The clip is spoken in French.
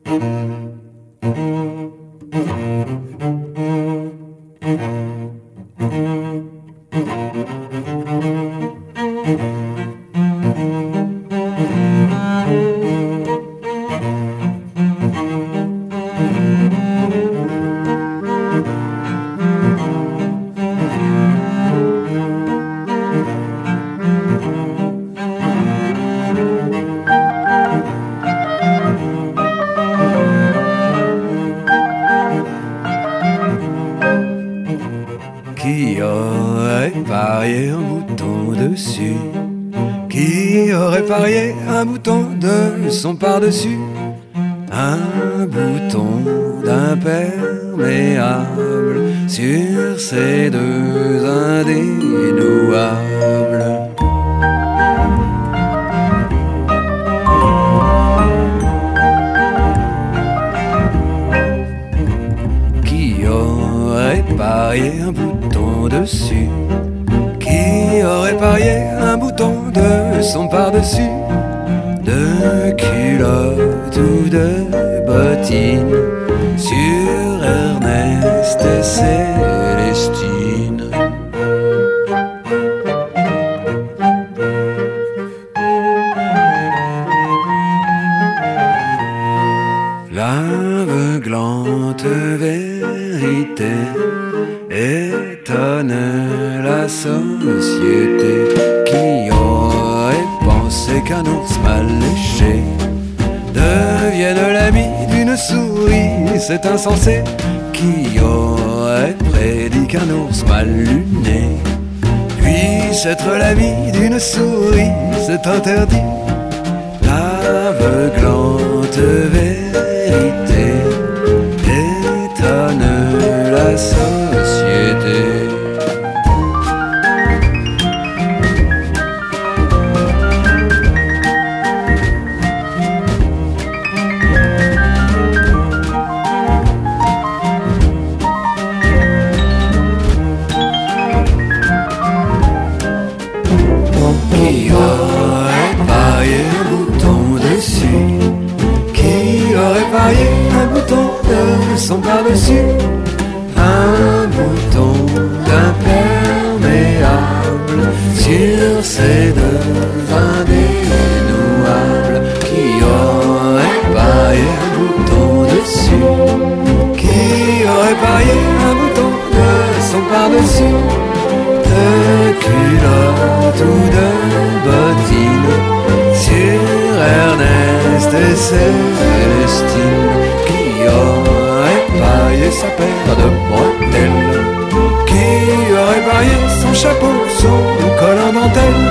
Qui aurait parié un bouton dessus? Qui aurait parié un bouton de son par-dessus? Un bouton d'imperméable sur ces deux indénouables. Qui aurait parié un bouton dessus? Qui aurait parié un bouton de son par-dessus? De culotte ou de bottines sur Ernest et Célestine. L'aveuglante vérité étonne la société. Qui aurait pensé qu'un ours mal léché devienne l'ami d'une souris? C'est insensé. Qui aurait prédit qu'un ours mal luné puisse être l'ami d'une souris? C'est interdit. L'aveuglante vérité étonne la société. Qui aurait parié un bouton dessus? Qui aurait parié un bouton de son par-dessus? Un bouton d'imperméable sur ces deux indénouables. Qui aurait parié un bouton dessus? Qui aurait parié un bouton de son par-dessus? De culotte ou de bottines sur Ernest et Célestine. Qui aurait parié sa paire de bretelles? Qui aurait parié son chapeau, son col en dentelle?